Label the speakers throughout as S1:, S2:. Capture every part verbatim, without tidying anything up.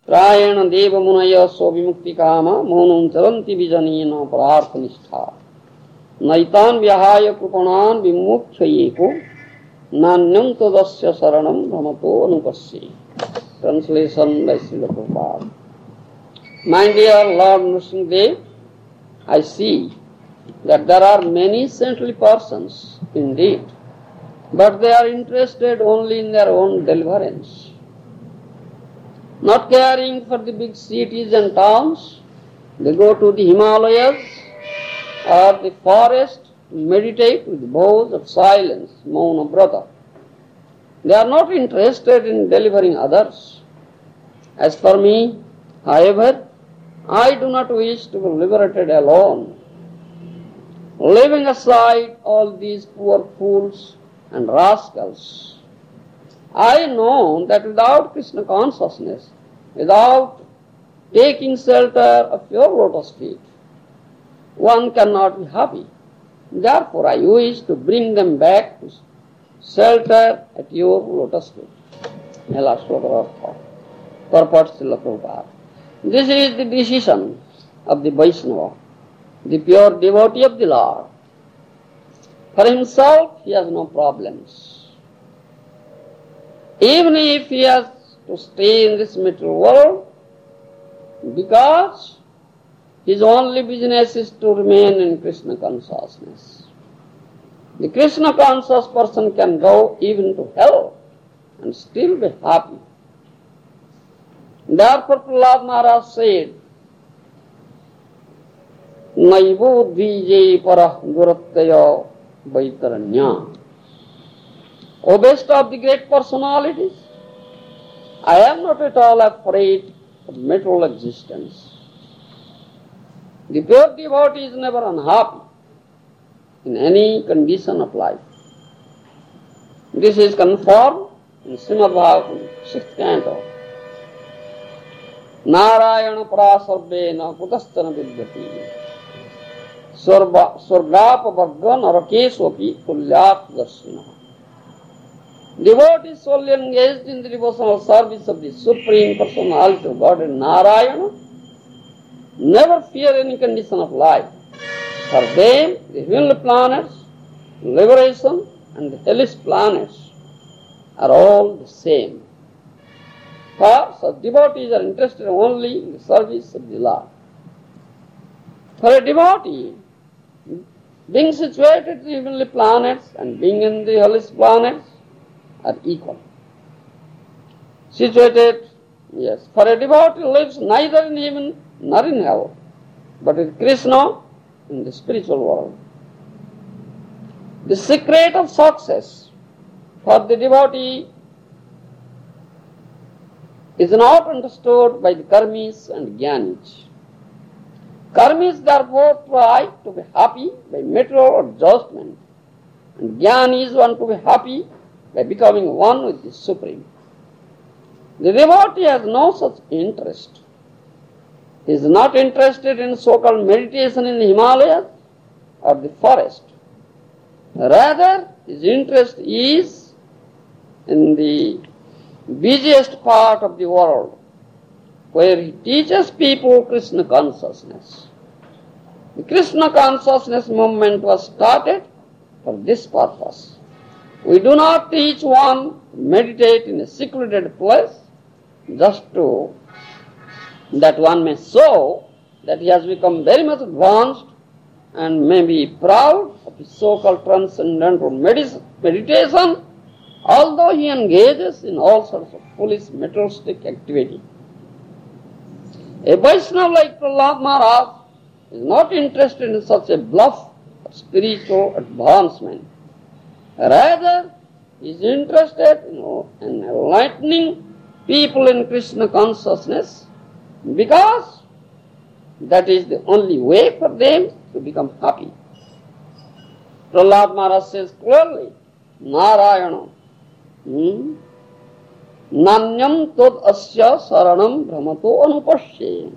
S1: Prayana deva munaya svabhimukti kama monam charanti vijanena prarthanistha naitan vyahaya krupanan vimukhyayeko nanyam tadasya saranam brahmato anupasya. Translation by Srila Prabhupada. My dear Lord Nrsimhadev, I see that there are many saintly persons indeed, but they are interested only in their own deliverance. Not caring for the big cities and towns, they go to the Himalayas or the forest to meditate with vows of silence, Mauna Brata. They are not interested in delivering others. As for me, however, I do not wish to be liberated alone. Leaving aside all these poor fools and rascals, I know that without Krishna consciousness, without taking shelter of your lotus feet, one cannot be happy. Therefore, I wish to bring them back to shelter at your lotus feet. Purport Srila Prabhupada. This is the decision of the Vaishnava, the pure devotee of the Lord. For himself, he has no problems. Even if he has to stay in this material world, because his only business is to remain in Krishna consciousness. The Krishna conscious person can go even to hell and still be happy. Therefore Prahlad Maharaj said, Naivo dvije parah durattaya vaitaranya. O best of the great personalities, I am not at all afraid of material existence. The pure devotee is never unhappy in any condition of life. This is confirmed in Srimad Bhagavatam, sixth canto. Narayana prasarvena kutastana vidyati swargapa varga narakeswapi tulyat darshina. Devotees solely engaged in the devotional service of the Supreme Personality of God and Narayana never fear any condition of life. For them, the heavenly planets, liberation, and the hellish planets are all the same. For such devotees are interested only in the service of the Lord. For a devotee, being situated in the heavenly planets and being in the hellish planets are equal. Situated, yes, for a devotee lives neither in heaven nor in hell, but with Krishna in the spiritual world. The secret of success for the devotee is not understood by the karmis and jnanis. Karmis therefore try to be happy by material adjustment, and jnanis want to be happy by becoming one with the Supreme. The devotee has no such interest. He is not interested in so-called meditation in the Himalayas or the forest. Rather, his interest is in the busiest part of the world, where he teaches people Krishna consciousness. The Krishna consciousness movement was started for this purpose. We do not teach one to meditate in a secluded place just to that one may show that he has become very much advanced and may be proud of his so-called transcendental meditation, although he engages in all sorts of foolish materialistic activity. A Vaishnava like Prahlad Maharaj is not interested in such a bluff of spiritual advancement. Rather, he is interested in, in enlightening people in Krishna consciousness, because that is the only way for them to become happy. Prahlad Maharaj says clearly, Narayana, hmm? Nanyam tad asya saranam brahmato anupasya.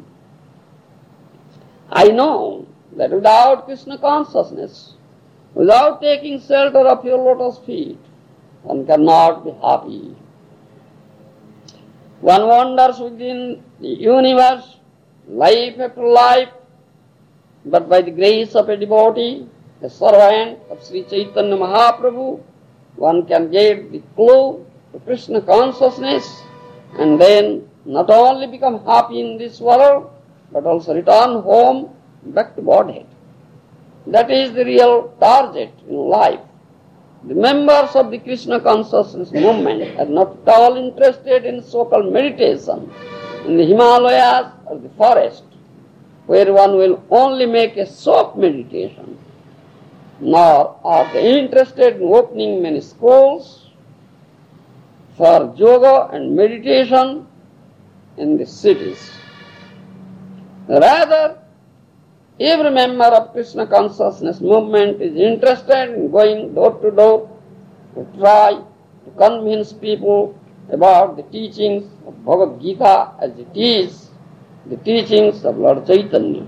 S1: I know that without Krishna consciousness, without taking shelter of your lotus feet, one cannot be happy. One wanders within the universe, life after life, but by the grace of a devotee, a servant of Sri Chaitanya Mahaprabhu, one can get the clue to Krishna consciousness and then not only become happy in this world, but also return home back to Godhead. That is the real target in life. The members of the Krishna consciousness movement are not at all interested in so-called meditation in the Himalayas or the forest, where one will only make a soft meditation, nor are they interested in opening many schools for yoga and meditation in the cities. Rather, every member of Krishna consciousness movement is interested in going door to door to try to convince people about the teachings of Bhagavad Gita as it is, the teachings of Lord Chaitanya.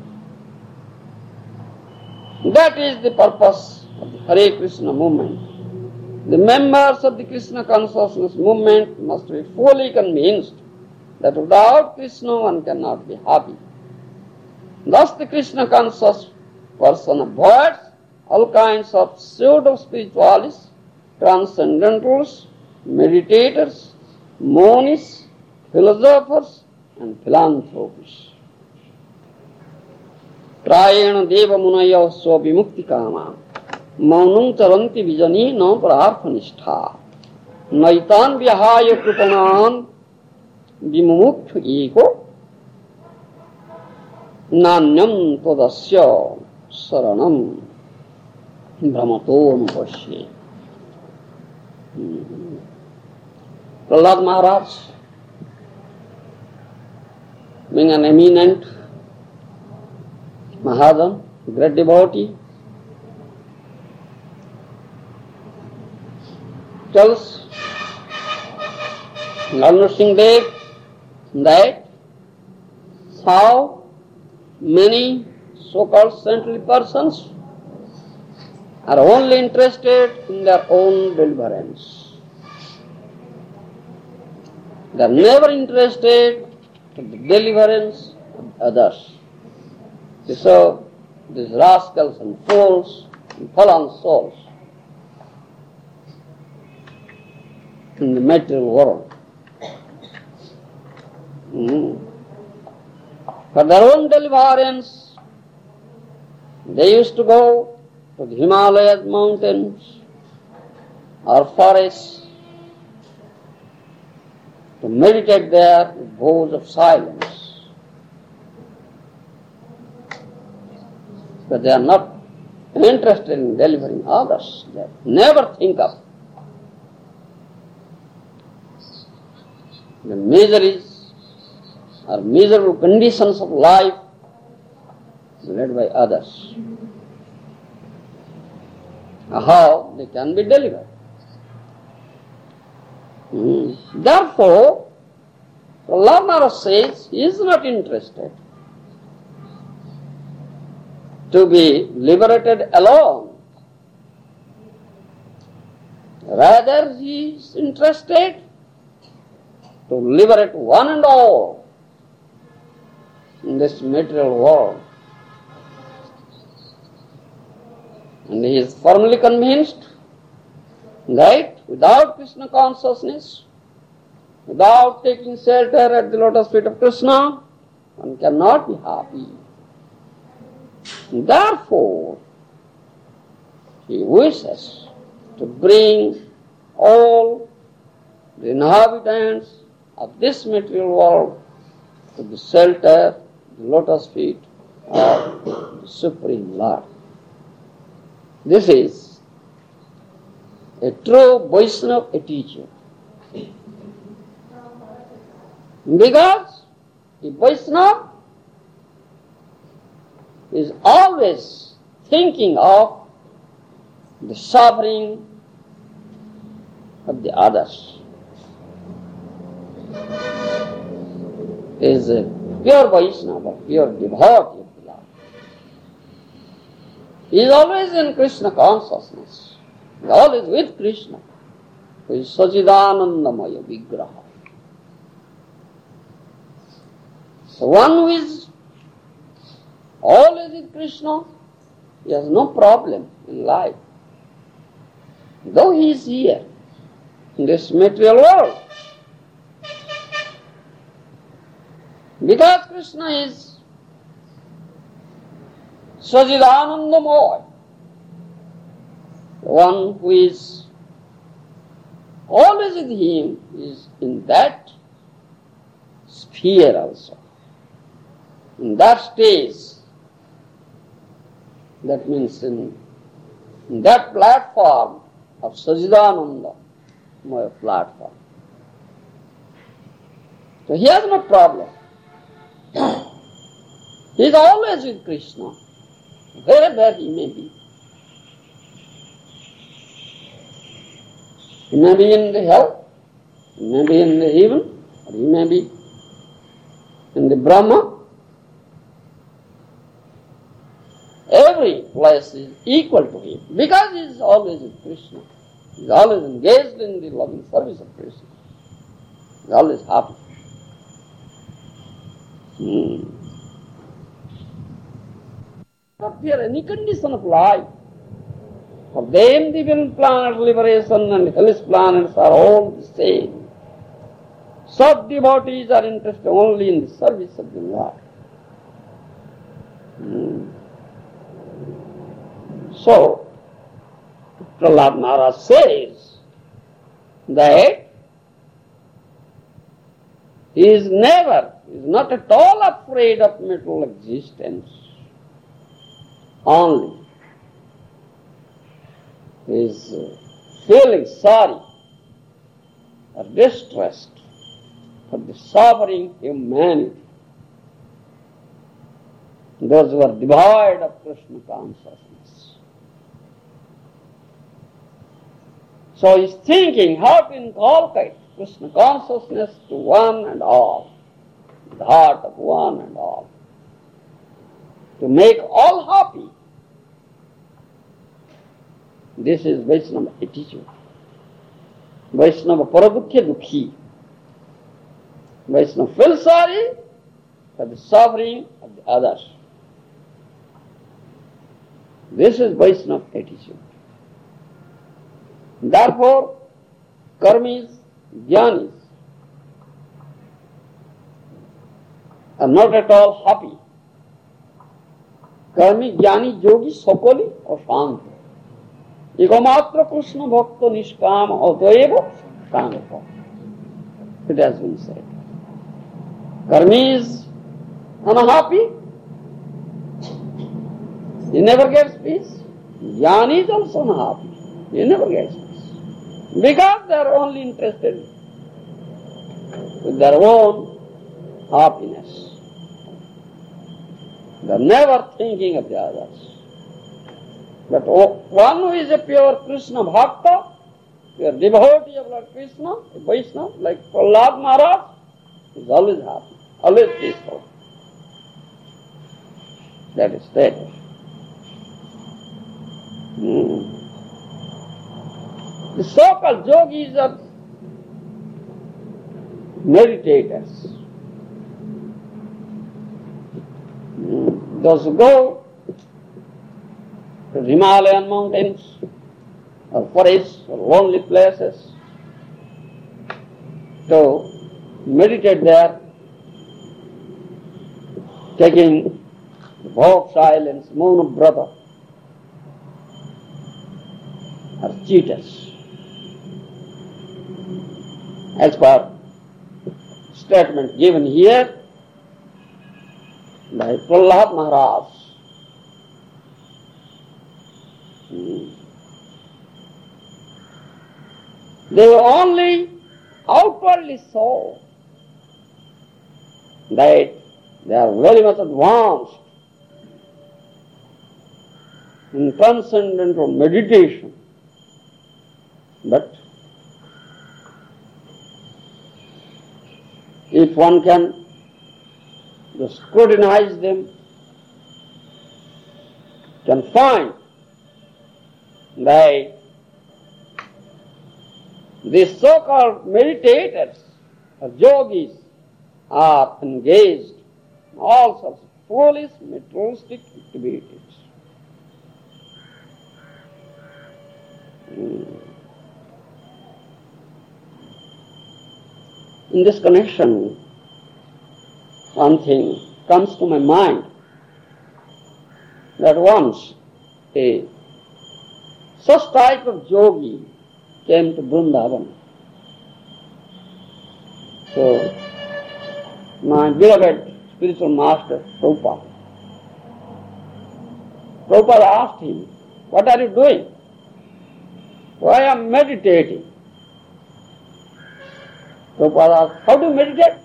S1: That is the purpose of the Hare Krishna movement. The members of the Krishna consciousness movement must be fully convinced that without Krishna one cannot be happy. Thus the Krishna conscious person avoids all kinds of pseudo-spiritualists, transcendentalists, meditators, monists, philosophers and philanthropists. Prayena deva munaya swa vimukti kama maunam charanti vijani na prarthanistha naitan vihaya kripanan vimuktu ego nanyam tadasya saranam brahmato nupasye. Prahlad Maharaj, being an eminent Mahajan, great devotee, tells Lord Nrsimhadev that how many so-called saintly persons are only interested in their own deliverance. They are never interested in the deliverance of others. So, these rascals and fools and fallen souls in the material world. Mm. For their own deliverance, they used to go to the Himalayas mountains or forests to meditate there with vows of silence. But they are not interested in delivering others. They never think of the miseries or miserable conditions of life led by others. How they can be delivered. Hmm. Therefore, the learner says he is not interested to be liberated alone. Rather, he is interested to liberate one and all in this material world. And he is firmly convinced that without Krishna consciousness, without taking shelter at the lotus feet of Krishna, one cannot be happy. Therefore, he wishes to bring all the inhabitants of this material world to the shelter, the lotus feet of the Supreme Lord. This is a true Vaishnava attitude. Because a Vaishnava is always thinking of the suffering of the others. He is a pure Vaishnava, pure devotee of the Lord. He is always in Krishna consciousness. He is always with Krishna, who is Sachidanandamaya Vigraha. So one who is always with Krishna, he has no problem in life, though he is here in this material world. Because Krishna is Sajidanandamoy, the one who is always with him is in that sphere also, in that stage. That means in, in that platform of Sajidananda, my platform. So he has no problem. He is always with Krishna, wherever he may be. He may be in the hell, he may be in the heaven, or he may be in the Brahma. Every place is equal to him, because he is always with Krishna. He is always engaged in the loving service of Krishna. He is always happy. Hmm. Not fear any condition of life. For them the heaven planet liberation and hellish planets are all the same. Such devotees are interested only in the service of the Lord. Hmm. So, Prahlad Maharaj says that he is never, he is not at all afraid of material existence. Only he is feeling sorry or distressed for the suffering humanity, those who are devoid of Krishna consciousness. So he is thinking how to inculcate Krishna consciousness to one and all, the heart of one and all, to make all happy. This is Vaishnava attitude. Vaishnava paradukya dukhi. Vaishnava feels sorry for the suffering of the others. This is Vaishnava attitude. Therefore, karmis, jnanis are not at all happy. Karmi, jnani, yogi, sakali or shanta. Ekamatra Krishna bhakta nishkama ataeva kamapa. It has been said. Karmi is unhappy. He never gets peace. Jnani is also unhappy. He never gets peace. Because they are only interested with their own happiness. They are never thinking of the others. But one who is a pure Krishna Bhakta, pure devotee of Lord Krishna, a Vaishnava, like Prahlad Maharaj, is always happy, always peaceful. That is stated. Hmm. The so-called yogis are meditators. Hmm. Those who go to Himalayan mountains or forests or lonely places to meditate there, taking the vow of silence, moon of brother, are cheaters. As per statement given here by Prahlad Maharaj. Hmm. They were only outwardly so that they are very much advanced in transcendental meditation, but if one can just scrutinize them, can find that these so-called meditators or yogis are engaged all sorts of foolish materialistic activities. Mm. In this connection, one thing comes to my mind, that once a such type of yogi came to Vrindavan. So, my beloved spiritual master, Prabhupada, Prabhupada asked him, "What are you doing?" "Why I am meditating." Prabhupada asked, "How do you meditate?"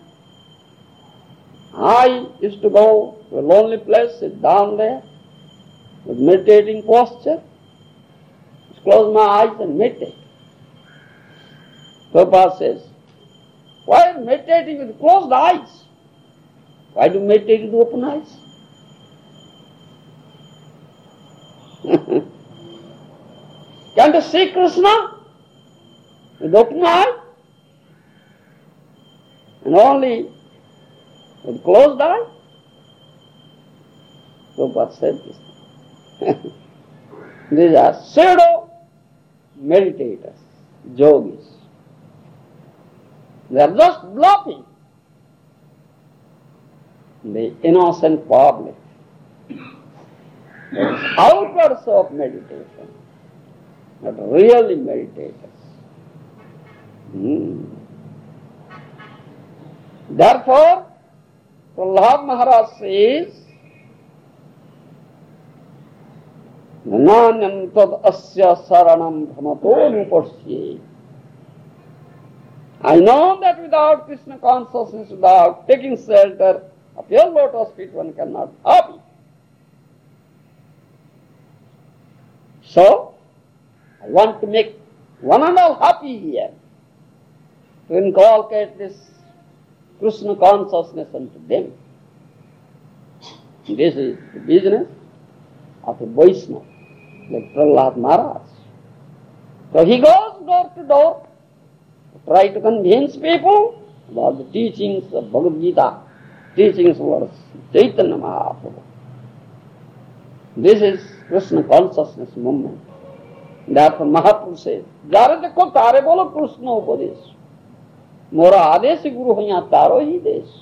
S1: "I used to go to a lonely place, sit down there, with meditating posture, just close my eyes and meditate." Prabhupada says, "Why are you meditating with closed eyes? Why do you meditate with open eyes?" Can't you see Krishna with open eye? And only with closed eye? Prabhupada said this. These are pseudo meditators, yogis. They are just bluffing the innocent public. There is outward show of meditation, but really meditators. Hmm. Therefore, Prahlad Maharaj says, "Nananyam tad asya saranam bhramato nupasye." I know that without Krishna consciousness, without taking shelter of your lotus feet, one cannot be happy. So, I want to make one and all happy here, to inculcate this Krishna consciousness unto them. This is the business of a Vaishnava, like Prahlad Maharaj. So he goes door to door to try to convince people about the teachings of Bhagavad Gita, teachings of Chaitanya Mahaprabhu. This is Krishna consciousness movement. Therefore Mahaprabhu says, "Jare dekho tare bolo Krishna upadesh. Mora adesh guru hoya taro hi desh."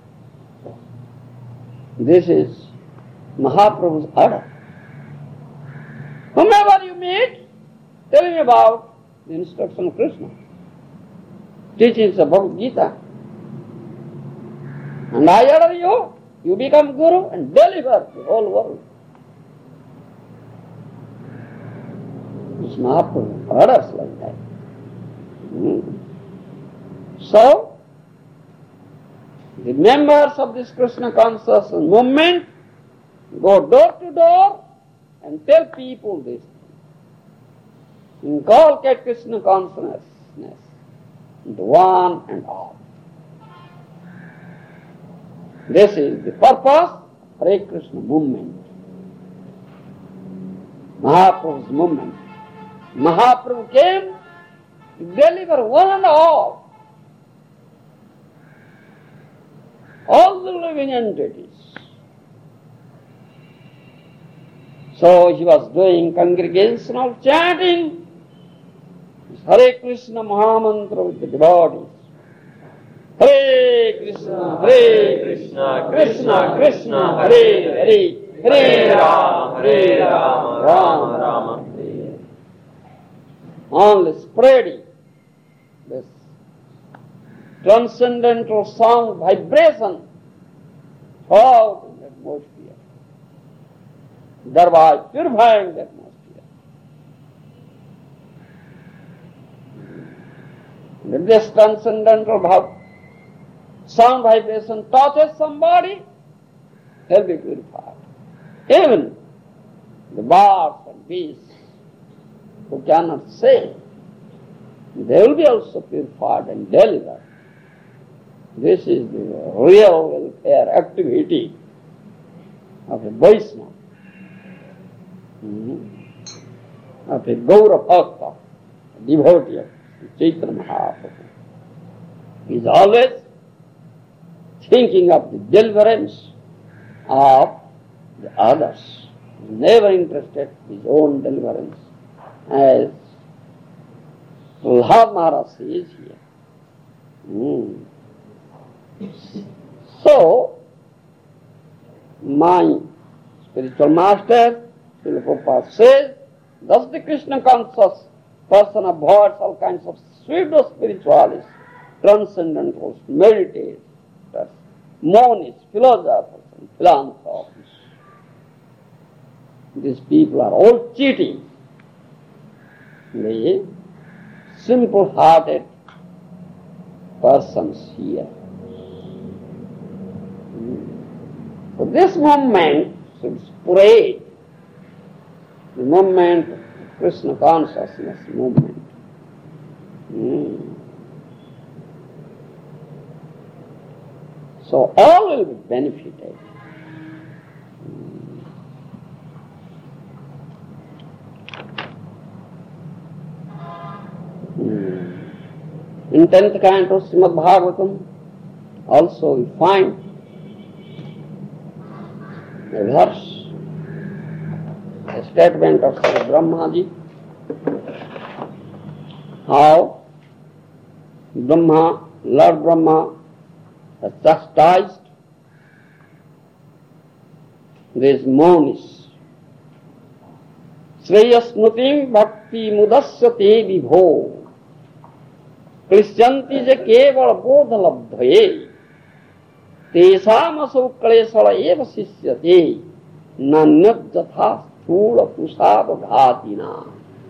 S1: This is Mahaprabhu's order. Whomever you meet, tell him about the instruction of Krishna, teachings of Bhagavad Gita. And I order you, you become guru and deliver the whole world. This Mahaprabhu orders like that. Hmm. So, the members of this Krishna consciousness movement go door to door and tell people this. Inculcate Krishna consciousness into one and all. This is the purpose of Hare Krishna movement, Mahaprabhu's movement. Mahaprabhu came to deliver one and all, all the living entities. So he was doing congregational chanting, Hare Krishna Mahamantra with the devotees. Hare Krishna, Hare Krishna, Krishna Krishna, Hare Hare, Hare Rama, Hare Rama, Rama Rama, Hare. Only spreading this transcendental sound vibration out in the atmosphere, thereby purifying the atmosphere. If this transcendental sound vibration touches somebody, he'll be purified. Even the birds and beasts who cannot say, they will be also purified and delivered. This is the real welfare activity of a Vaishnava, mm-hmm. of a Gaura Bhakta, a devotee of Chaitanya Mahaprabhu. He is always thinking of the deliverance of the others. He is never interested in his own deliverance, as Prahlad Maharaj says here. Hmm. So, my spiritual master, Srila Prabhupada says, thus the Krishna conscious person avoids all kinds of pseudo-spiritualists, transcendentalists, meditators, monists, philosophers, and philanthropists. These people are all cheating. The simple-hearted persons here. So this movement should spread, the movement of Krishna consciousness movement. Mm. So all will be benefited. Mm. In tenth canto of Srimad Bhagavatam also we find a verse, a statement of Sri Brahmaji, how Brahma, Lord Brahma, has chastised these monists. Shreyasnutim bhakti mudasyate vibho Krishyanti je keval bodha labdhaye Tesam asau klesala eva sisyate nanyat jatha sthula pusava ghatina.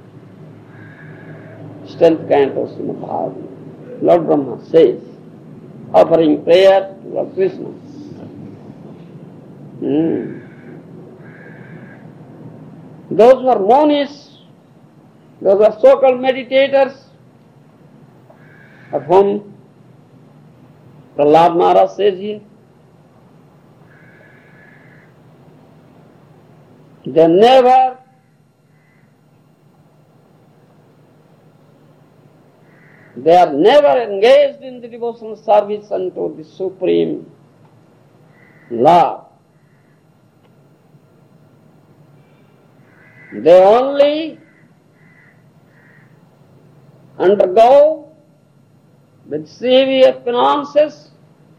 S1: tenth canto Srimad Bhagavatam. Lord Brahma says, offering prayer to Lord Krishna. Hmm. Those who are monists, those who are so-called meditators, of whom Prahlad Maharaj says here, they never they are never engaged in the devotional service unto the Supreme Lord. They only undergo with severe penances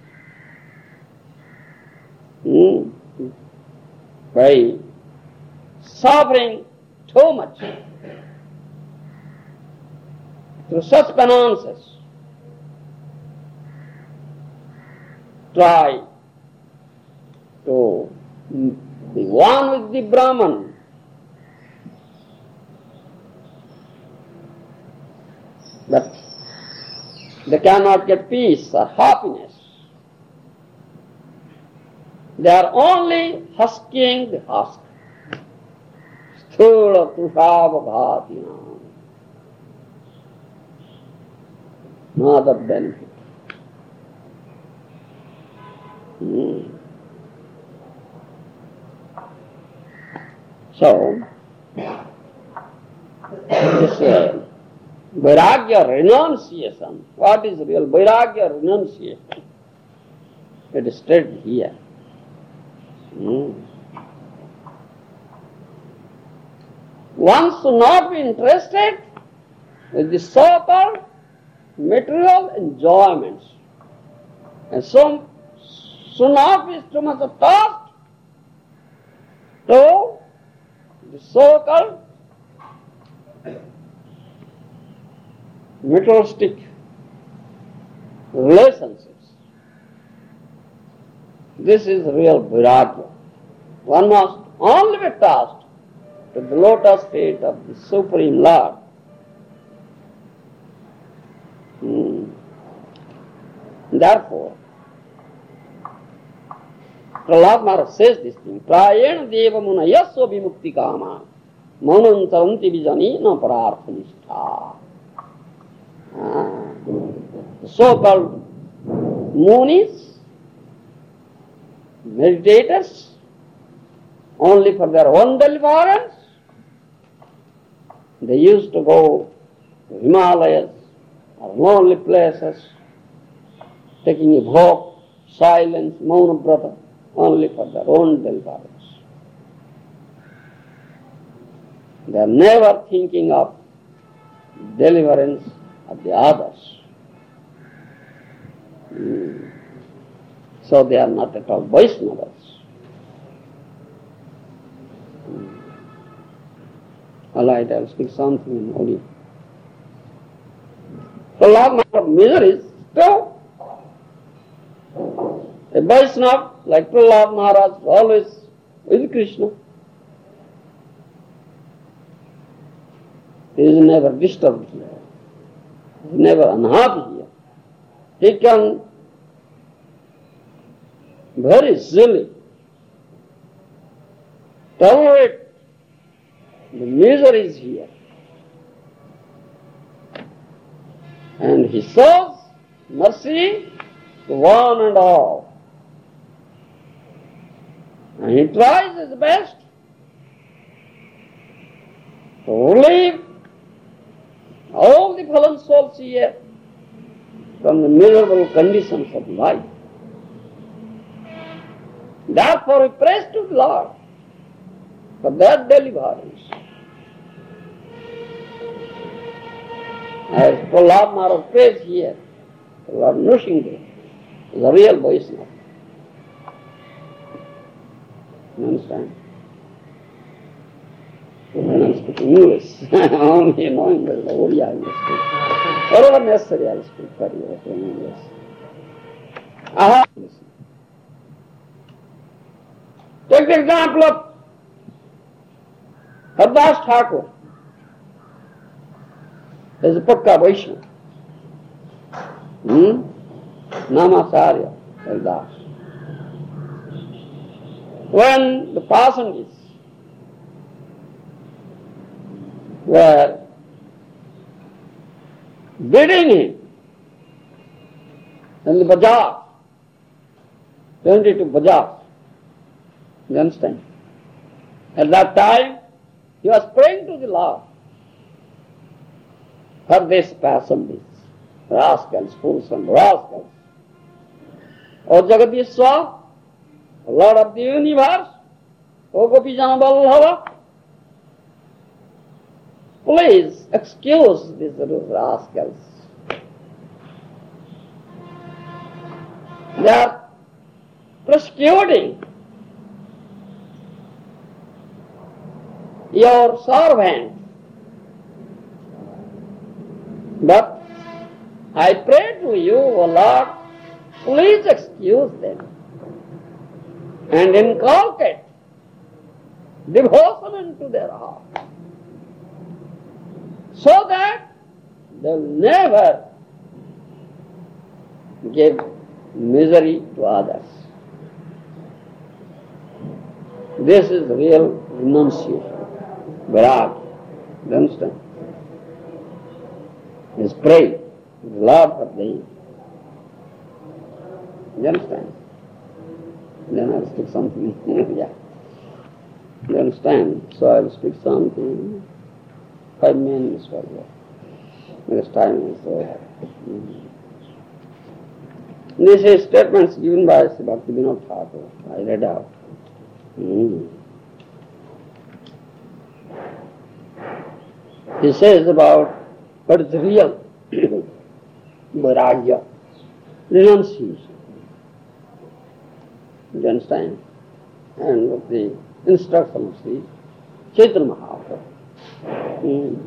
S1: hmm, by suffering too much. Through such penances, try to be one with the Brahman. But they cannot get peace or happiness. They are only husking the husk. Sthula tushava bhatina. No other benefit. Hmm. So, this uh, Vairagya renunciation, what is real Vairagya renunciation? It is stated here. Hmm. One should not be interested with the so-called material enjoyments, and so should not be too much attached to the so-called materialistic relationships. This is real Vairagya. One must only be attached to the lotus feet of the Supreme Lord. Hmm. Therefore, Prahlad Maharaj says this thing, Prayena deva munayasya vimukti kama manam charanti vijani na pararthanistha. The so-called munis, meditators, only for their own deliverance, they used to go to Himalayas or lonely places, taking a walk, silence, mauna brata, only for their own deliverance. They are never thinking of deliverance of the others. Mm. So they are not at all Vaishnavas. Mm. All right, I will speak something in Oli. Prahlad Maharaj misery is still a Vaishnava like Prahlad Maharaj always with Krishna. He is never disturbed here. He is never unhappy here. He can very easily tolerate the miseries here. And he shows mercy to one and all. And he tries his best to relieve all the fallen souls here from the miserable conditions of life. Therefore we praise to the Lord for that deliverance. As Prahlad Maharaj prays here, Lord Nrsimha is a real Vaishnava. You understand? When I speak English, only knowing the Oriya I will speak. Whatever necessary I will speak for you in English. Aha! Take the example of Hardas Thakur. He is a Pakka Vaishnava. Hmm? Namacharya Hardas. When the Pasanjis were beating him in the bazaar, twenty-two bazaars, you understand? At that time, he was praying to the Lord for this Pasanjis, rascals, fools and rascals. O Jagadishwar, Lord of the universe, O Gopijana Vallabha, please excuse these rascals. They are persecuting your servant. But I pray to you, O Lord, please excuse them and inculcate devotion into their heart, so that they will never give misery to others. This is real renunciation, Virag. You understand? Is pray, Lord for thee. You understand? Then I'll speak something. Yeah. You understand? So I'll speak something. Five minutes for you. Because time is over. Mm. This is statements given by Bhakti Vinod Thakur. I read out. Mm. He says about what is real vairagya, renunciation. You understand? And with the instruction of Sri Chaitanya Mahaprabhu. Mm.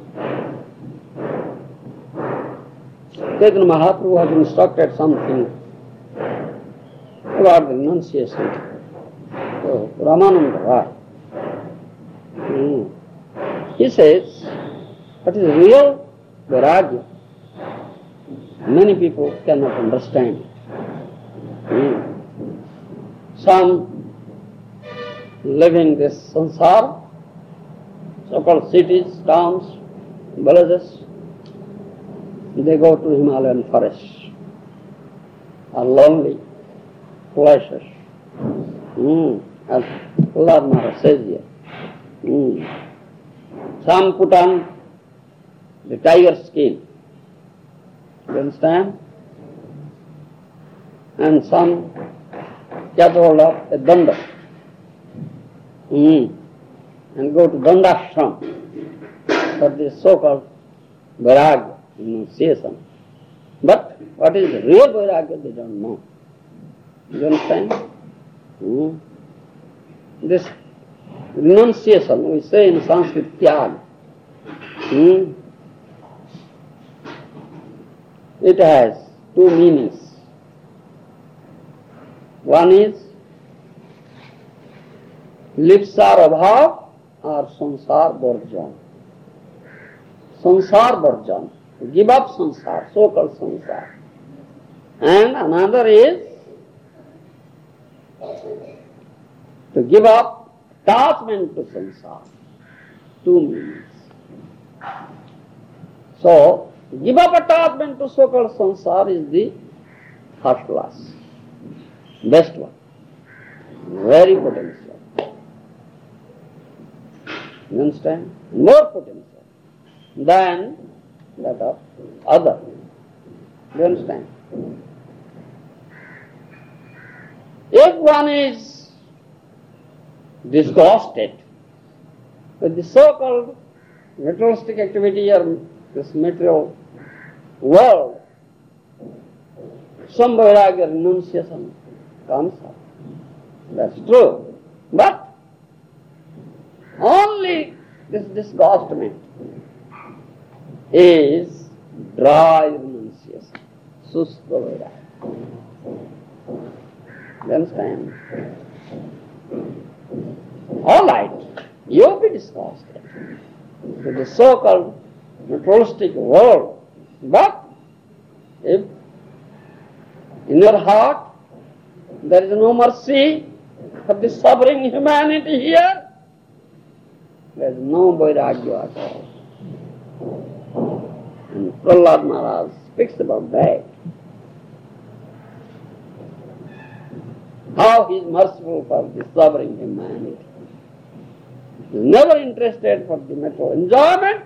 S1: Chaitanya Mahaprabhu has instructed something about the renunciation. So, Ramananda Rai. Mm. He says, what is real vairagya? Many people cannot understand. Mm. Some living this samsara, so-called cities, towns, villages, they go to Himalayan forests, are lonely places. Mm. As Prahlad Maharaj says here. Mm. Some put on the tiger skin. You understand? And some catch hold of a danda mm. and go to dandashram for this so-called vairagya, renunciation. But what is the real vairagya, they don't know. You understand? Mm. This renunciation, we say in Sanskrit, tyag. Mm. It has two meanings. One is lipsar abhav or sansar varjan. Sansar varjan, give up sansar, so-called sansar. And another is to give up attachment to sansar. Two meanings. So, give up attachment to so-called sansar is the first class, best one, very potential. You understand? More potential than that of other. You understand? If one is disgusted with the so-called materialistic activity or this material world, some vairagya, renunciation comes up. That's true. But only this disgustment is dry renunciation, susta vairagya. You understand? All right, you'll be disgusted with the so-called materialistic world, but if in your heart there is no mercy for the suffering humanity here, there is no vairagya at all. And Prahlad Maharaj speaks about that. How he is merciful for the suffering humanity. He is never interested for the material enjoyment,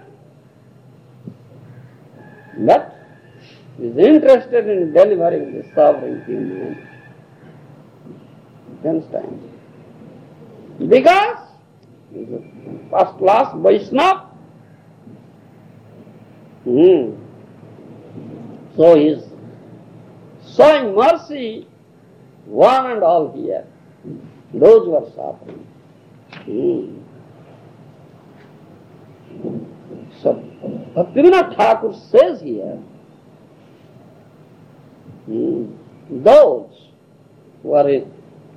S1: but he is interested in delivering the suffering humanity. You understand? Because he is a first class Vaishnava. Hmm. So he is showing mercy one and all here, those who are suffering. Hmm. So Bhaktivinoda Thakur says here, hmm, those who are in,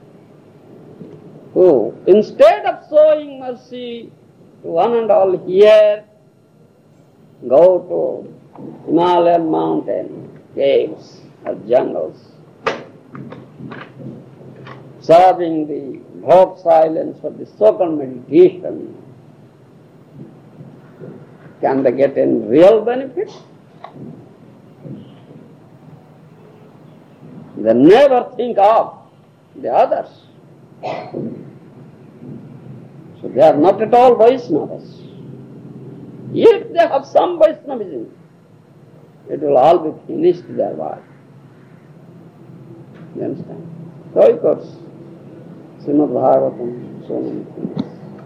S1: who instead of showing mercy to one and all here, go to Himalayan mountain, caves or jungles, serving the Bhog silence for the so-called meditation, can they get any real benefit? They never think of the others. So they are not at all Vaishnavas. If they have some Vaishnavism, it will all be finished their work. You understand? So of course, Srimad Bhagavatam, so many things.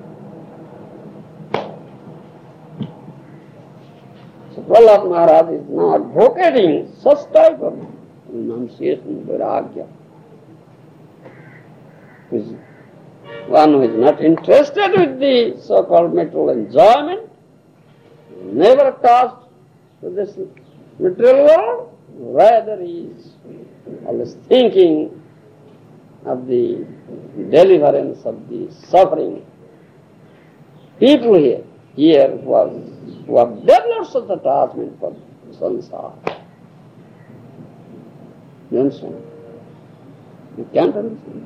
S1: So Prahlad Maharaj is now advocating such type of renunciation, vairagya. Is one who is not interested with the so-called material enjoyment, never attached to this material world, rather he is always thinking of the deliverance of the suffering people here, here who have, who have developed such attachment for sansar. You understand? You can't understand.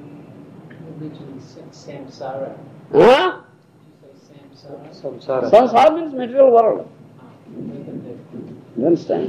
S2: Samsara.
S1: Huh?
S2: Samsara.
S3: Samsara.
S1: Sansara means material world. You understand?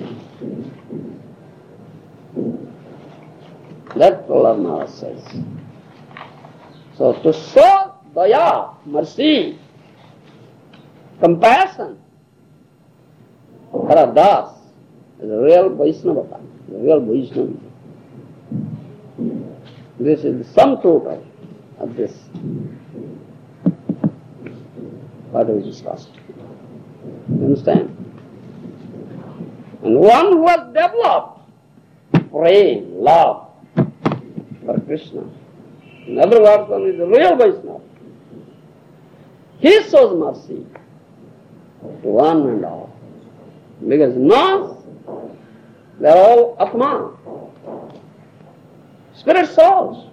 S1: That Prahlad Maharaj says. So to show daya, mercy, compassion for a das is a real Vaishnava, a real Vaishnava. This is the sum total of this, what we discussed. You understand? And one who has developed prema, love for Krishna, in other words, one is a real Vaishnava, he shows mercy to one and all. Because no, they are all Atma, spirit souls.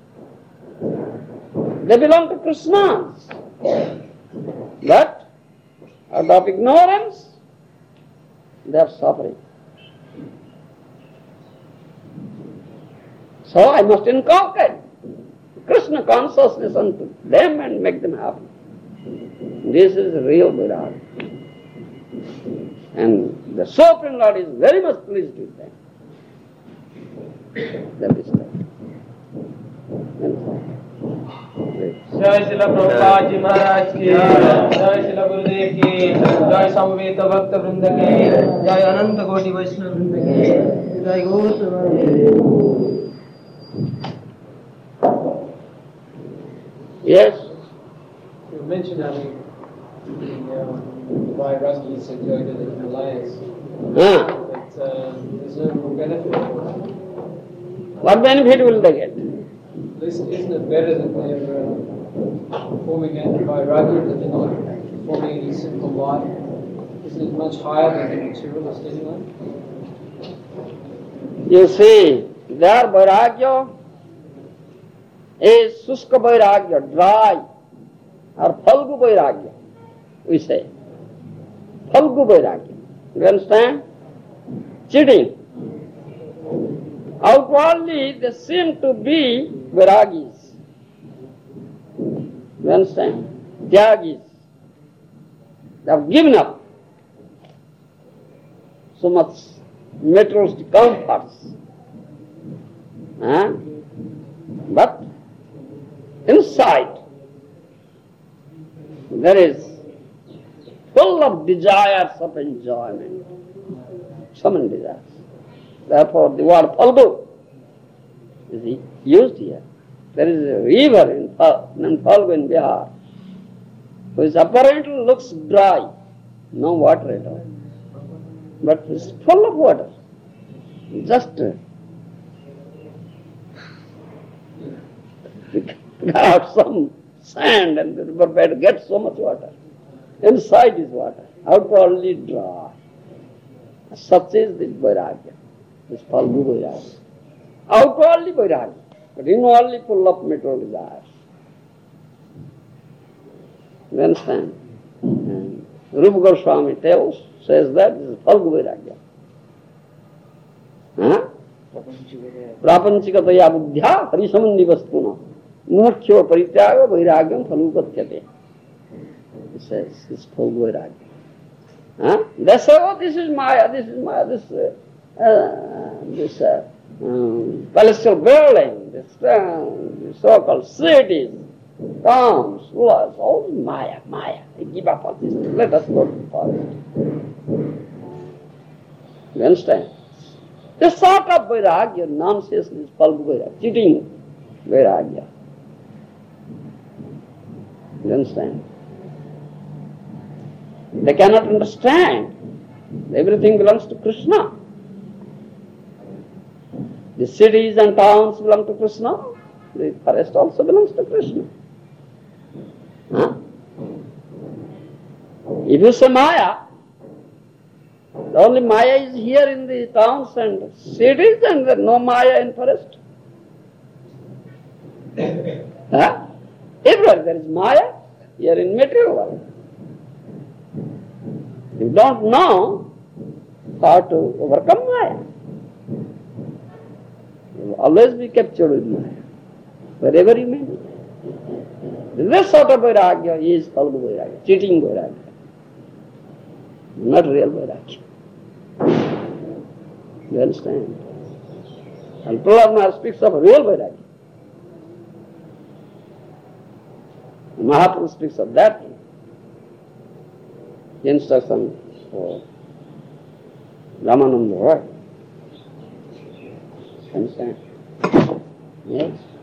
S1: They belong to Krishna. But out of ignorance, they are suffering. So I must inculcate Krishna consciousness unto them and make them happy. This is real Vairagya. And the Supreme Lord is very much pleased with them. That is that.
S3: जय श्रील प्रभुपाद जी महाराज की जय श्रील गुरुदेव की जय समवेत भक्त वृंद की जय अनंत कोटि वैष्णव वृंद की जय गौर।
S1: Yes.
S2: You mentioned having the uh, Vairagis enjoyed it in the Himalayas,
S1: Ah.
S2: but uh, there's no more benefit.
S1: What benefit will they get?
S2: Isn't isn't it better that they're uh, performing at Vairagya, that they're not performing any simple life? Isn't it much higher than the materialist anyway?
S1: You see, their Vairagya is Suska Vairagya, dry, or Phalgu Vairagya, we say. Phalgu Vairagya. You understand? Cheating. Outwardly, they seem to be Vairagis. You understand? Tyagis. They have given up so much materialistic comforts. Huh? But inside, there is full of desires of enjoyment. So many desires. Therefore, the word Phalgu is used here. There is a river in Phalgu in Bihar, which apparently looks dry, no water at all. But it's full of water. Just uh, got out some sand and the riverbed gets so much water. Inside is water, outwardly dry. Such is this Vairagya, this Phalgu Vairagya. Outwardly Vairagya, but inwardly full of material desires. You understand? And Rupa Goswami tells, says that this is Phalgu Vairagya. Huh? Prapanchikataya buddhya harisamandi vastuna mukkhyo parityaga vairagyam phalupatyate. It says, this is Phalgu Vairagya. Huh? They say, oh, this is Maya, this is Maya, this, uh, uh, this uh, um, celestial building, this, uh, this so-called cities, towns, laws, all Maya, Maya. They give up on this. Let us go to the forest. You understand? This sort of Vairagya, nonsense, is Phalgu Vairagya, cheating Vairagya. You understand? They cannot understand. Everything belongs to Krishna. The cities and towns belong to Krishna. The forest also belongs to Krishna. Huh? If you say Maya, the only Maya is here in the towns and cities and there is no Maya in forest. Huh? Everywhere there is Maya, here in material world. You don't know how to overcome Maya. You will always be captured with Maya, wherever you may be. This sort of Vairagya is Phalgu Vairagya, cheating Vairagya, not real Vairagya. You understand? And Prahlad Maharaj speaks of real Vairagya. Mahaprabhu speaks of that instruction for Ramananda Roy. Understand? Yes.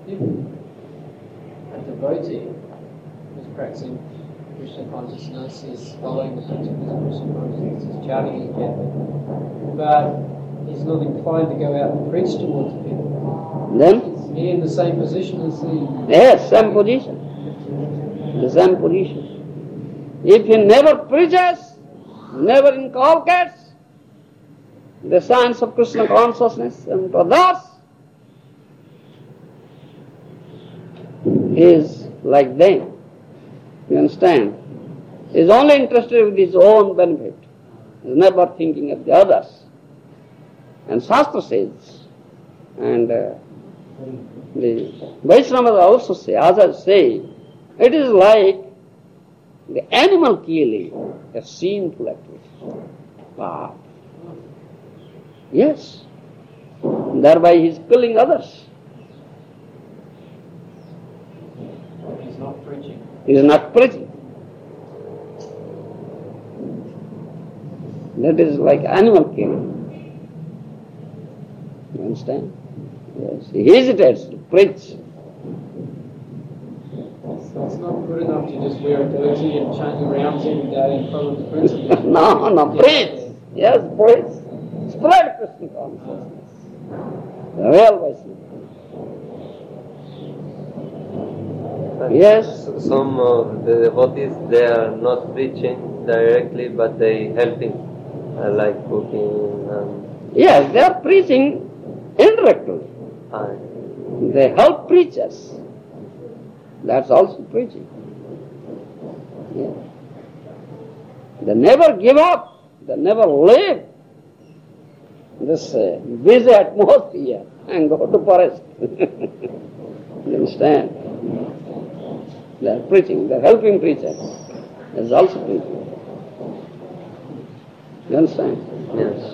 S2: if a devotee who's practicing Krishna consciousness is following the principles of Krishna consciousness, is chanting his japa, but he's not inclined to go out and preach towards people,
S1: Then?
S2: is he in the same position as the...
S1: Yes, same position. The same position. If he never preaches, never inculcates the science of Krishna consciousness and others, he is like them. You understand? He is only interested with his own benefit. He is never thinking of the others. And Shastra says, and uh, the Vaishnavas also say, as I say, it is like the animal killing, a sinful activity. Wow. Yes. Thereby he is killing others.
S2: He's not preaching.
S1: He is not preaching. That is like animal killing. You understand? Yes. He hesitates to preach.
S2: So it's not good enough to just wear a dhoti and chant your rounds every day and follow the principles.
S1: No, no, preach. Yes, preach. Spread Krishna consciousness. The real Vaishnava. Yes.
S4: Some of the devotees, they are not preaching directly, but they helping, uh, like cooking and...
S1: Yes, they are preaching indirectly.
S4: Uh,
S1: They help preachers. That's also preaching. Yeah. They never give up. They never leave this uh, busy atmosphere and go to forest. You understand? They are preaching. They are helping preachers. That's also preaching. You understand?
S4: yes.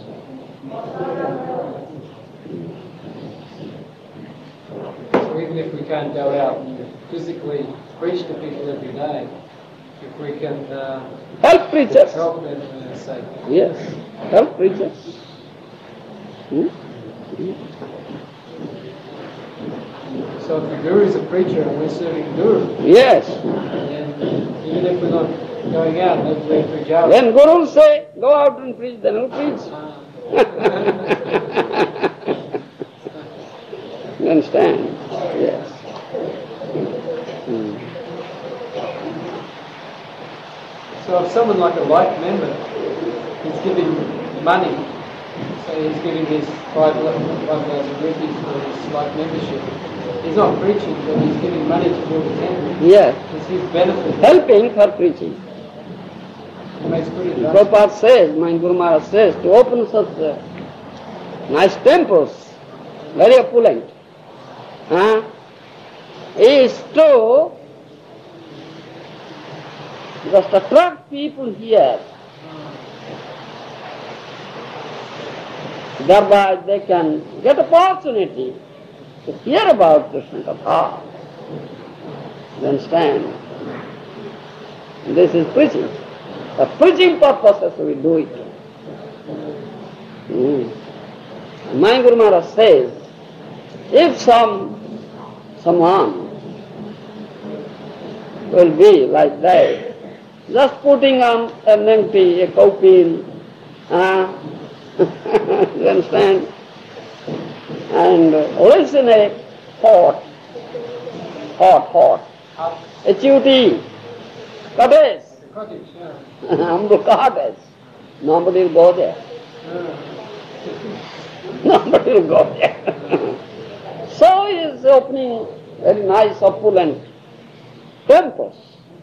S2: So even if we can't go out and physically preach to people every day, if we can uh,
S1: Help preachers.
S2: help them for their sake.
S1: Yes. Help preachers. Hmm?
S2: So if the Guru is a preacher and we're serving the Guru,
S1: Yes.
S2: then even if we're not going out, maybe we preach out.
S1: When Guru will say, go out and preach, then he'll preach. You understand? Yes. Hmm.
S2: So if someone like a life member is giving money, say he's giving his five thousand rupees for his life membership, he's not preaching, but he's giving money to build a temple.
S1: Yes.
S2: It's his benefit.
S1: Helping for preaching.
S2: He makes good investment.
S1: Prabhupada says, my Guru Maharaj says, to open such uh, nice temples, very opulent, huh, is to just attract people here. Thereby they can get opportunity to hear about Krishna Katha. You understand? This is preaching. The preaching purposes we do it. Mm. My Guru Maharaj says, if some someone will be like that, just putting on an empty, a copy, uh, you understand? And lives in a hot, hot, hot, H U T, cottage,
S2: Cottage, yeah.
S1: humble cottage. Nobody will go there. Nobody will go there. So he is opening very nice, opulent temples.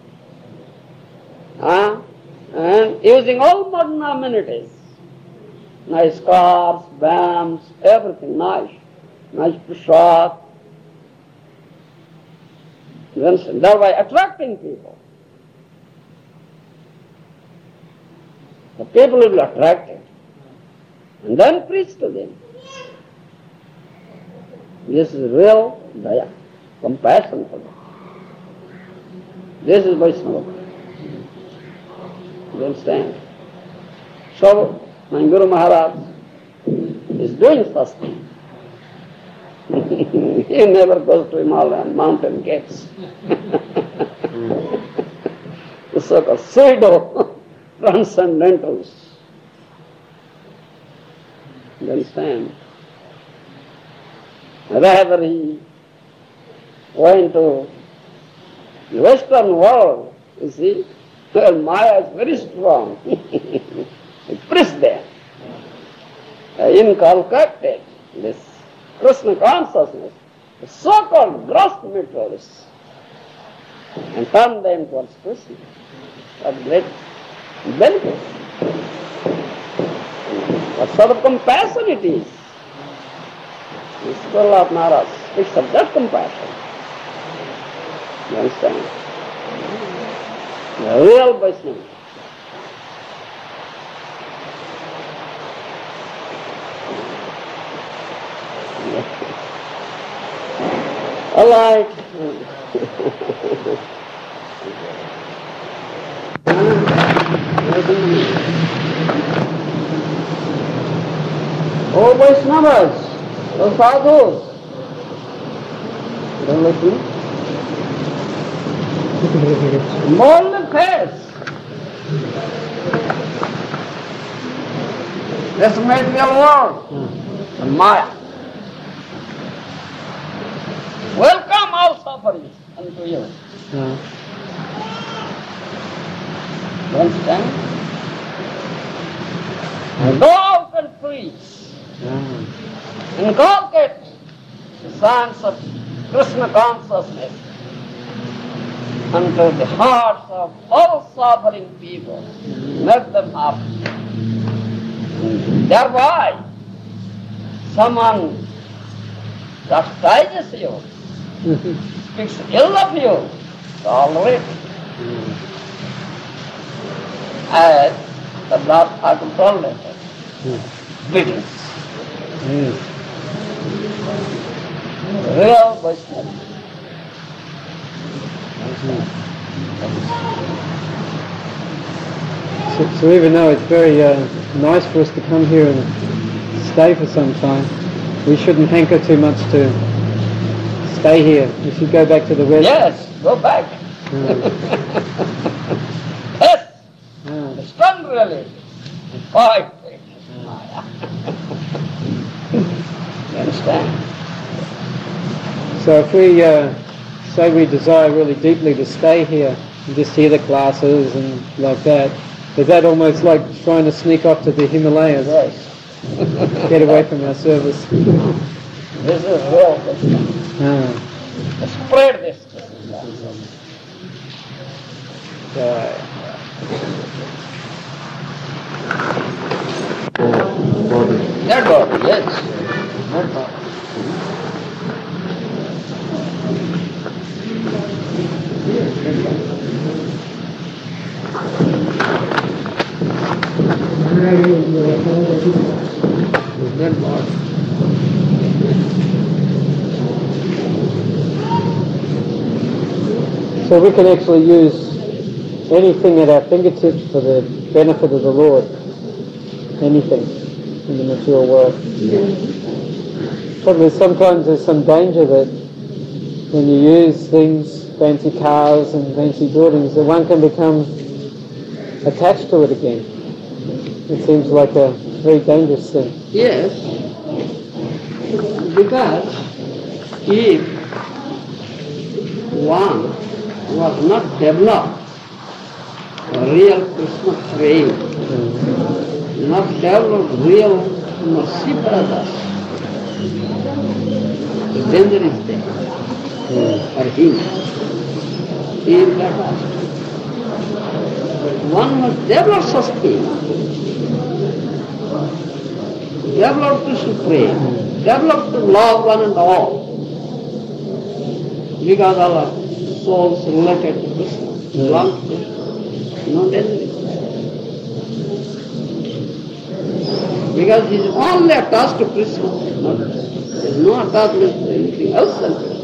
S1: Uh, and using all modern amenities. Nice cars, vans, everything nice. Nice prasad. Thereby attracting people. The people will be attracted. And then preach to them. This is real daya, compassion for them. This is Vaishnava. You understand? So, my Guru Maharaj is doing such thing. He never goes to Himalayan mountain caves. The so-called pseudo transcendentals. You understand? Rather he went to the Western world, you see, where Maya is very strong. He preached there. Uh, inculcated this Krishna consciousness, the so-called gross materialists, and turned them towards Krishna. What great benefit. What sort of compassion it is. The school of Maharaj speaks of that compassion. You understand? The real Vaishnava. All right. Oh Vaishnavas, oh sadhus, don't listen. Mold the face. This material world, the Maya. Welcome all sufferings unto you.
S3: Yeah.
S1: You understand? And go out and preach.
S3: Yeah.
S1: Inculcate the science of Krishna consciousness unto the hearts of all suffering people. Make them happy. And thereby, someone chastises you, speaks ill of you, tolerate. As the Lord Thakur told us, beatings.
S3: Yes.
S1: Real Vaishnava.
S3: So, so even though it's very uh, nice for us to come here and stay for some time, we shouldn't hanker too much to stay here. We should go back to the West.
S1: Yes, go back. Yes,
S3: Yeah.
S1: stand really. Fight. You understand?
S3: So if we uh, say we desire really deeply to stay here and just hear the classes and like that, is that almost like trying to sneak off to the Himalayas?
S1: Yes.
S3: Get away from our service.
S1: This is real Vaishnava.
S3: Ah.
S1: Spread this.
S3: Uh,
S1: That body, yes. That body. That body.
S3: So we can actually use anything at our fingertips for the benefit of the Lord. Anything in the material world. Probably sometimes there's some danger that when you use things, fancy cars and fancy buildings, that one can become attached to it again. It seems like a very dangerous thing.
S1: Yes, because if one was not developed a real Krishna praying, not developed real mercy for others, the danger is there for him. He is got lost. But one must develop such things, develop Krishna praying, develop to love one and all, because our souls related to Krishna, belong to Krishna, no danger. Because he is only attached to Krishna, not, there is no attachment to anything else than Krishna.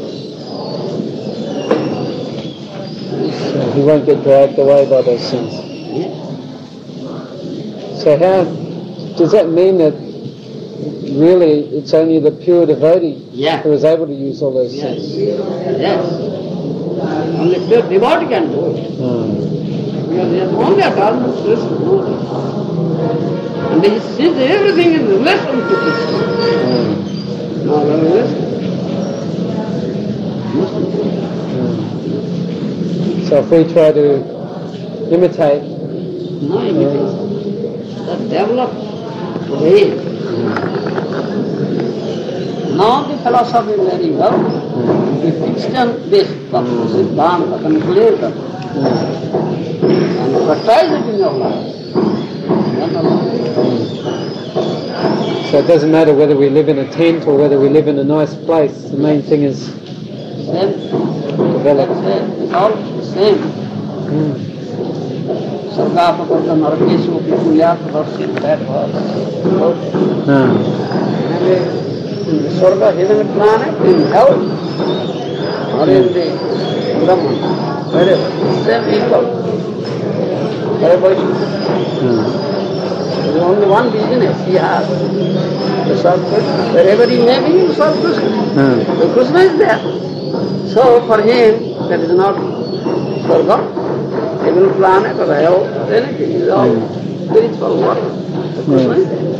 S3: So he won't get dragged away by those sins.
S1: Yes.
S3: So how does that mean that really it's only the pure devotee
S1: Yeah.
S3: who is able to use all those
S1: Yes.
S3: things.
S1: Yes. Only pure devotee can do it.
S3: Mm.
S1: Because he has only attachment to Krishna. No. And he sees everything in relation to Krishna.
S3: Mm.
S1: No other relation.
S3: So if we try to imitate,
S1: No imitation. That developed way. Now the philosophy very well. The extent-based Siddhanta can clear them. And practice it in your life. Then alone.
S3: so it doesn't matter whether we live in a tent or whether we live in a nice place. The main thing is
S1: Same.
S3: develop.
S1: That's it. It's all the same.
S3: Mm.
S1: Sargapapata Narakeshu Pipuyat Rasit, that was.
S3: Ah.
S1: In the Swarga heaven planet, in hell, or in the Brahman, wherever, same equal. Wherever you
S3: Mm.
S1: there is only one business he has, to serve Krishna. Wherever he may be, he will serve Krishna.
S3: Mm.
S1: So Krishna is there. So for him, that is not Swarga, heaven planet or hell, or anything. It is all spiritual work. So Krishna is there.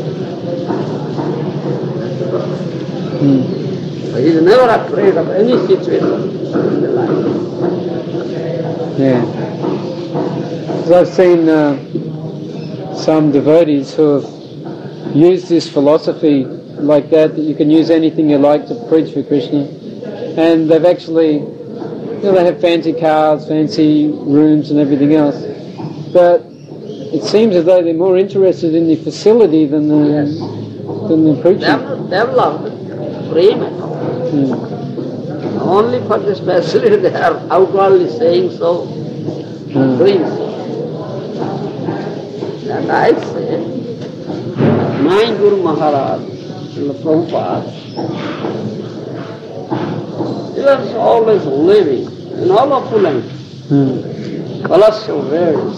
S3: Mm.
S1: So he is never afraid of any situation in the life.
S3: Yeah. 'Cause I've seen uh, some devotees who have used this philosophy like that, that you can use anything you like to preach for Krishna, and they've actually, you know, they have fancy cars, fancy rooms and everything else, but it seems as though they're more interested in the facility than the,
S1: Yes.
S3: than the
S1: They
S3: preaching.
S1: have not developed prema at all.
S3: Mm.
S1: Only for this facility they are outwardly saying so,
S3: Mm.
S1: doing so. And I say, my Guru Maharaj, Srila Prabhupada, he was always living in all opulence,
S3: Mm.
S1: palatial rears.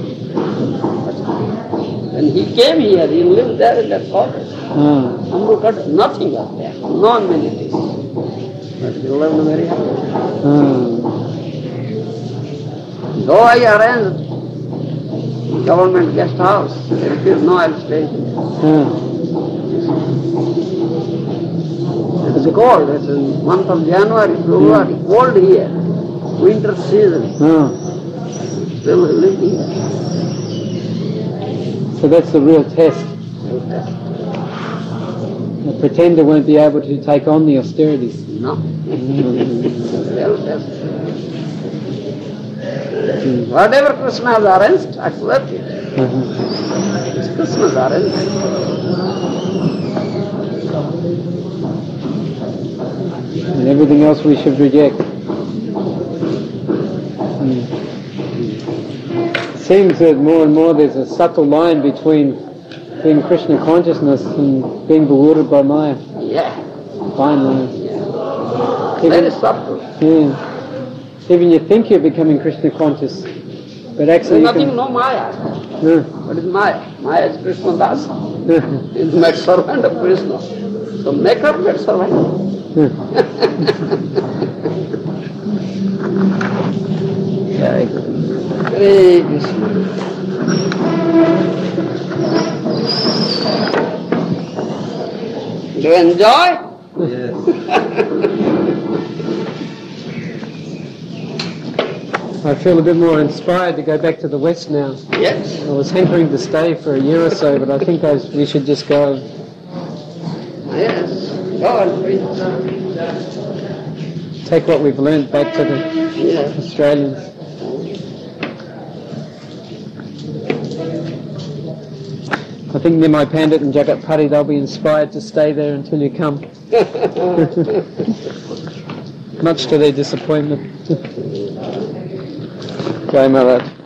S1: When he came here, he lived there in that cottage.
S3: Ah.
S1: Amru cottage, nothing was there, no amenities. But he lived very happy.
S3: Ah.
S1: Though I arranged government guest house, there is no I'll stay here.
S3: Ah.
S1: It's cold, it's in month of January, February, cold here, winter season,
S3: Ah.
S1: still he lived here.
S3: So that's the real test. The pretender won't be able to take on the austerities.
S1: No. Well, that's- Whatever Krishna has arranged, accept it.
S3: Uh-huh.
S1: It's Krishna's arrangement.
S3: And everything else we should reject. Mm. Seems that more and more there's a subtle line between being Krishna consciousness and being bewildered by Maya.
S1: Yeah.
S3: Fine line.
S1: Yeah.
S3: Even,
S1: Very subtle.
S3: yeah. Even you think you're becoming Krishna conscious, but actually
S1: There's
S3: you
S1: nothing,
S3: can...
S1: no Maya.
S3: Yeah.
S1: What is Maya? Maya is Krishna Das.
S3: Yeah.
S1: He's the maid servant of Krishna. So make her maid servant.
S3: Yeah.
S1: Very good. Hare Krishna. Do you enjoy?
S4: Yes.
S3: I feel a bit more inspired to go back to the West now.
S1: Yes.
S3: I was hankering to stay for a year or so, but I think I, we should just go.
S1: Yes. Go and preach.
S3: Take what we've learned back to the
S1: Yes.
S3: Australians. I think Nimai Pandit and Jagat Patti, they'll be inspired to stay there until you come. Much to their disappointment. Jai Maharaj.